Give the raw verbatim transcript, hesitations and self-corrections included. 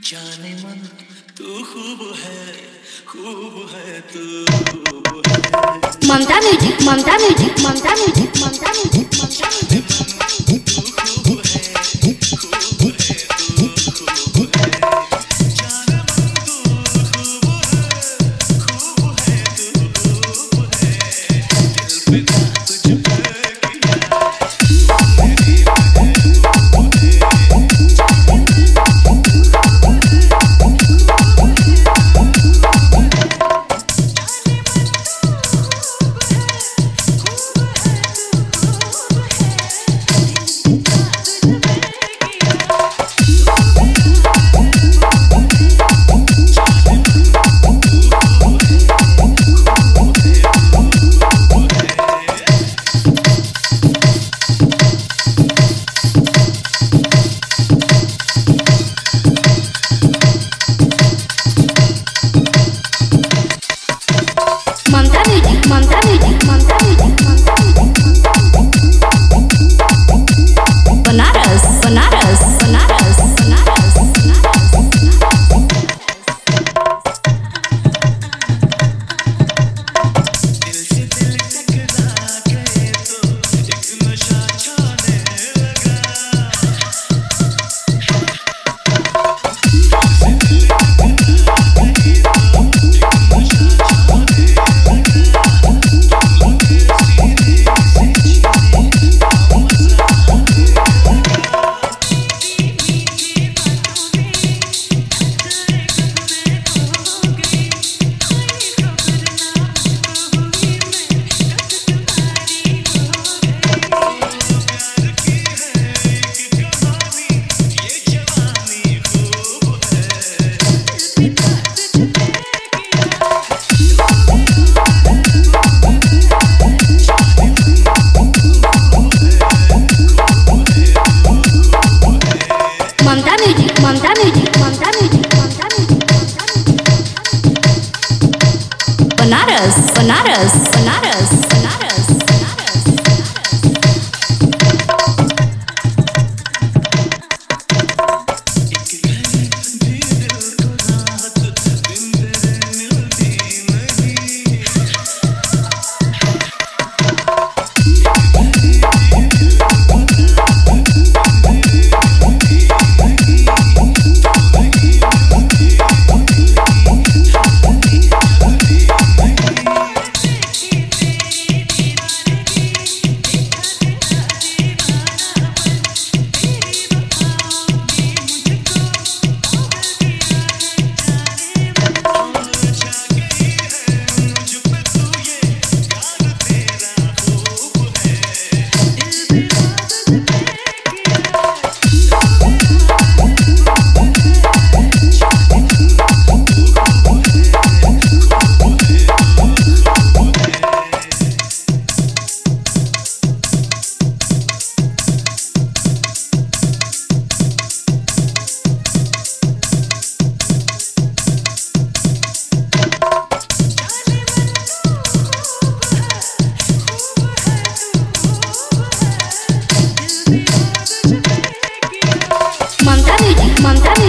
जाने मन तू खूब है, खूब है तू खूब है। Mamta music, Mamta music, Mamta music, Mamta music, Mamta music. Mamta music, Mamta music, Mamta music. Banaras, Banaras, Banaras, Banaras, दिल से दिल टकरा गए तो एक नशा छाने लगा। दिल से दिल टकरा गए तो एक नशा छाने लगा। Mamta music, Mamta music, Mamta music, Mamta music. Banaras, Banaras, Banaras, Banaras, Banaras. एक घड़ी भी दिल को राहत बिन तेरे मिलती नहीं। ममता म्यूजिक, ममता